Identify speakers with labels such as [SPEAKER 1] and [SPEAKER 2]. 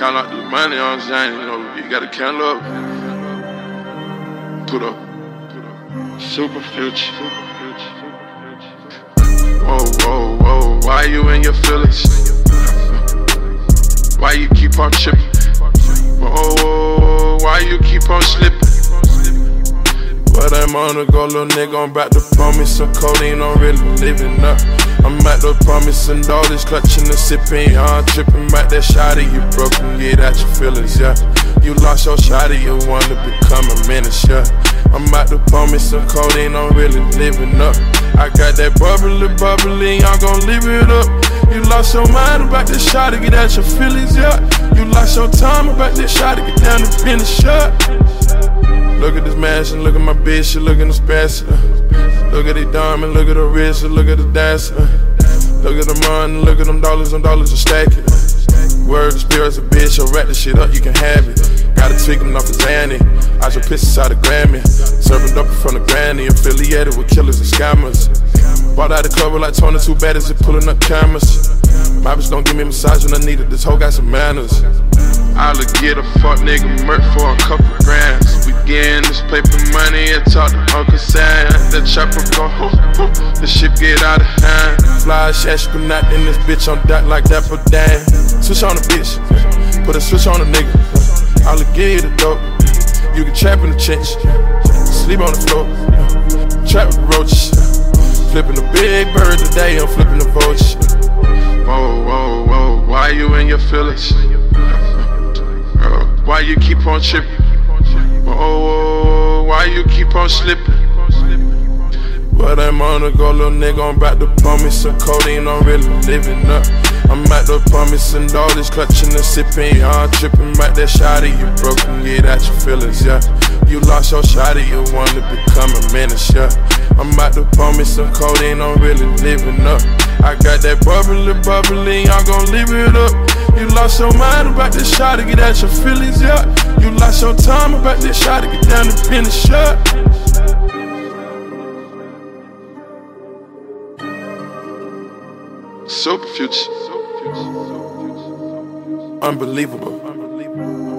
[SPEAKER 1] count out the money, I'm saying, you know, you gotta count up. Put up. Super future. Whoa, whoa, whoa, why you in your feelings? Why you keep on tripping? Whoa, whoa, whoa, why you keep on slipping? But I'm on the go, little nigga, I'm about to pour me some codeine, I'm really living up. I'm at the promising all this clutching and sipping, yeah, I'm tripping back that shotty, you broken, get out your feelings, yeah. You lost your shotty, you wanna become a menace, yeah. I'm about to pour me some codeine, I'm really living up. I got that bubbly, I'm gon' live it up. You lost your mind about this shotty, get out your feelings, yeah. You lost your time about this shotty, get down to finish, yeah. Look at this mansion, look at my bitch, look at the Spencer. Look at the diamond, look at the wrist, look at the dancer. Look at the money, look at them dollars are stacking. Word to spirits a bitch, I'll wrap this shit up, you can have it. Gotta tweak them off of Zanny, I just pissed out of Grammy. Serving up in front of Granny, affiliated with killers and scammers. Bought out the club with like 22 baddies and pulling up cameras. My bitch don't give me a massage when I need it, this hoe got some manners. I'll get a fuck nigga murk for a couple grands. We gettin' this paper money and talk to Uncle Sam. That chopper go the shit get out of hand. Fly shash, you not in this bitch on dot like that for damn. Switch on the bitch, put a switch on the nigga. I'll give you the dope. You can trap in the trench, sleep on the floor, trap with the roaches. Flipping the big bird today, I'm flipping the vulture. Whoa, whoa, whoa, why you in your feelings? Why you keep on tripping? Whoa, whoa, why you keep on slipping? But I'm on the go, little nigga, I'm about to pour me some codeine, I'm really living up. I'm at the promising all this clutching and sipping, yeah, I'm tripping back that shotty, you broken, get out your feelings, yeah. You lost your shotty, you wanna become a menace, yeah. I'm about to pour me some codeine, I'm really living up. I got that bubbly, I'm gon' live it up. You lost your mind about this shotty, get out your feelings, yeah. You lost your time about this shotty, get down to finish, yeah. Super future. Unbelievable.